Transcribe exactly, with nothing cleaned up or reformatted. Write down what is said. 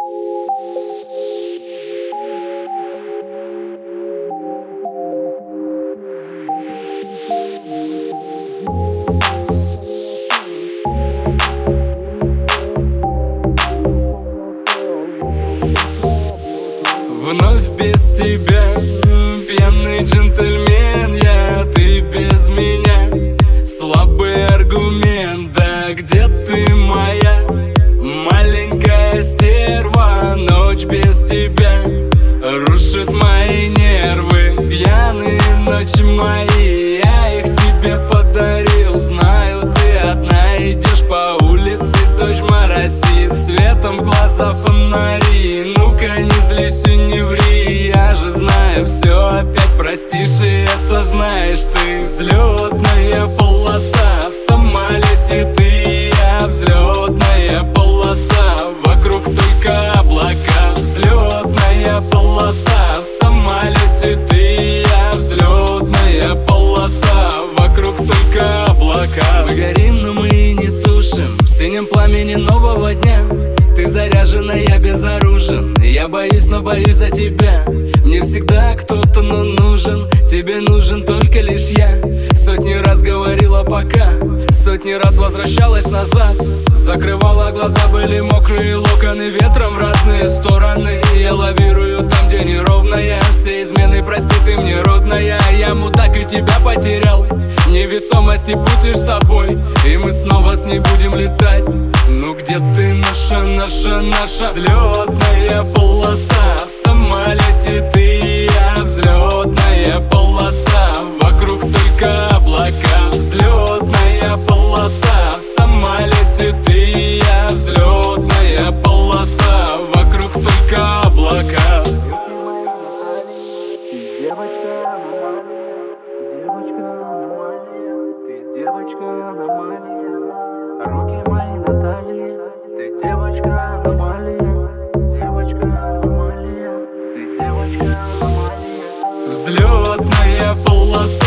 Вновь без тебя, пьяный джентльмен я, ты без меня, слабый аргумент. Да где ты, моя маленькая стерва? Ночь без тебя рушит мои нервы. Пьяные ночи мои, я их тебе подарил. Знаю, ты одна идешь по улице, дождь моросит, светом в глаза фонари. Ну-ка не злись и не ври, я же знаю все, опять простишь, и это знаешь ты. Взлетная полоса в самолете ты, я взлетная полоса, вокруг только облака. Взлетная полоса в самолете ты, я взлетная полоса, вокруг только облака. Мы горим, но мы не тушим в синем пламени нового дня. Ты заряжена, я безоружен, я боюсь, но боюсь за тебя. Мне всегда кто-то, но нужен, тебе нужен только лишь я. Сотни раз говорила пока, сотни раз возвращалась назад. Закрывала глаза, были мокрые локоны ветром в разные стороны. Я лавирую там, где неровная, все измены, прости, ты мне родная. Я мудак и тебя потерял, невесомость и путь лишь с тобой, и мы снова с ней будем летать. Ну где ты, наша, наша, наша взлетная полоса в самолете ты, я взлетная полоса, вокруг только облака. Взлетная полоса в самолете ты, я взлетная полоса, вокруг только облака. Девочка аномалия, руки мои на талии. Ты девочка аномалия, девочка аномалия, ты девочка аномалия. Взлетная полоса